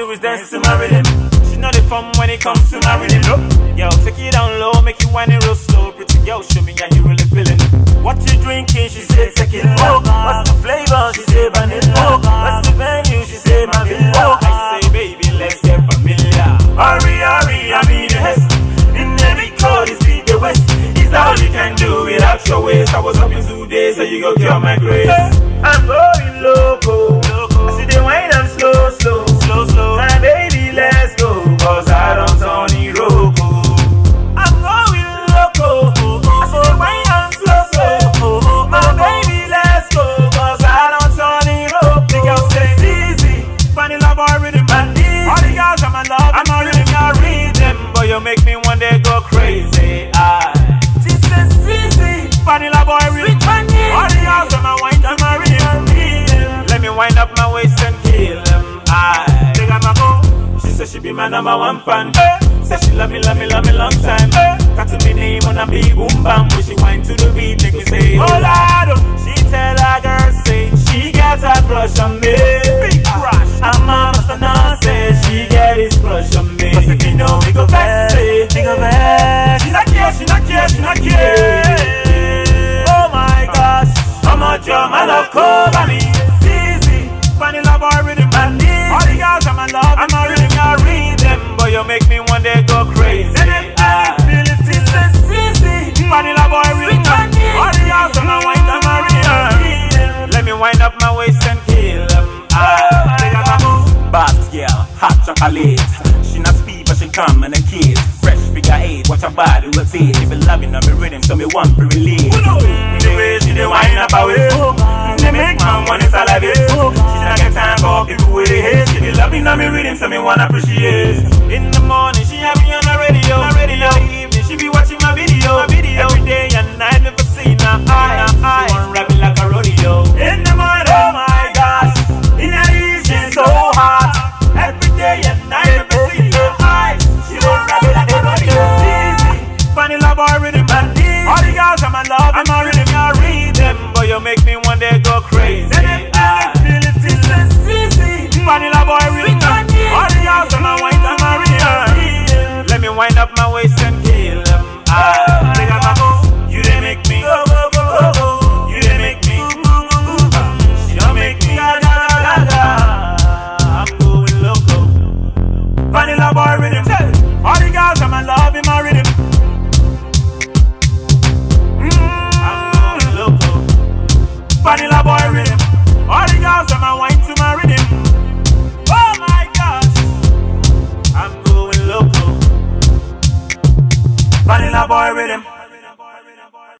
do is dance to my rhythm. She know the fun when it comes to my rhythm. Yo, take it down low, make you whine it real slow. Pretty girl, show me how you really feeling. What you drinking? She said tequila. What's the flavor? She said vanilla. What's the venue? She said my villa. I say, baby, let's get familiar. Hurry, hurry, I'm in the Hest. In every code is beat the West. Is that all you can do without your waist? I was up in 2 days, so you go cure my grace. I'm going loco. I see the wine, I'm slow, slow, slow, slow. My baby, let's go, cause I don't turn Iroko. I'm going loco. I see the wine, I'm slow, slow. My baby, let's go, cause I don't turn Iroko. The girl says easy, vanilla boy rhythm and easy. All the girls I'm in love, I'm not really gonna read them, but you make me one day go crazy. She says easy, vanilla boy rhythm and easy. All the girls I'm a wine to my rhythm. Let me wind up my waist and kill them. Take out my phone. She said she be my number one fan. Said she love me long time. Got to be name on a big boom bam. When she wind to the beat, make me say, oh Lord. She tell her girl, say she got a crush on me. Big crush. And my master now say she get his crush on me. Cause if you know we go back, say, we go back. She not care, she not care, she not care. Oh my gosh, I'm a drum, I love cover me. Vanilla boy rhythm and easy. All the girls I'm in love, I'm not really gonna read them, but you make me one day go crazy. Vanilla boy rhythm and easy. All the girls I'm not wine, I'm not read. Let me wind up my waist and kill them. Bad girl, hot chocolate. She not speed, but she come and a kiss. Fresh figure 8, watch her body rotate. If you loving on me rhythm, so me want to relate. The way she dey wind up her waist, they make man want to salivate. She don't get time for people with the hate. She be loving on me rhythm, so me wanna appreciate. In the morning, she have me on the radio. In the evening, she be watching my video. Every day and night, never seen her. She want rap it like a rodeo. In the morning, oh my gosh. In the evening, so hot. Every day and night, never seen her eyes. She want rap it like a rodeo. Easy, vanilla boy rhythm and easy. All the girls I'm in love, I'm not really gonna read them, but you make me one day go crazy. Vanilla boy rhythm and easy. All the girls I'm a wine to my real. Let me wind up my waist and kill them. You they make me go, go, go, go, go. You they make me she don't make me ga, ga, ga, ga. I'm going loco. Vanilla boy rhythm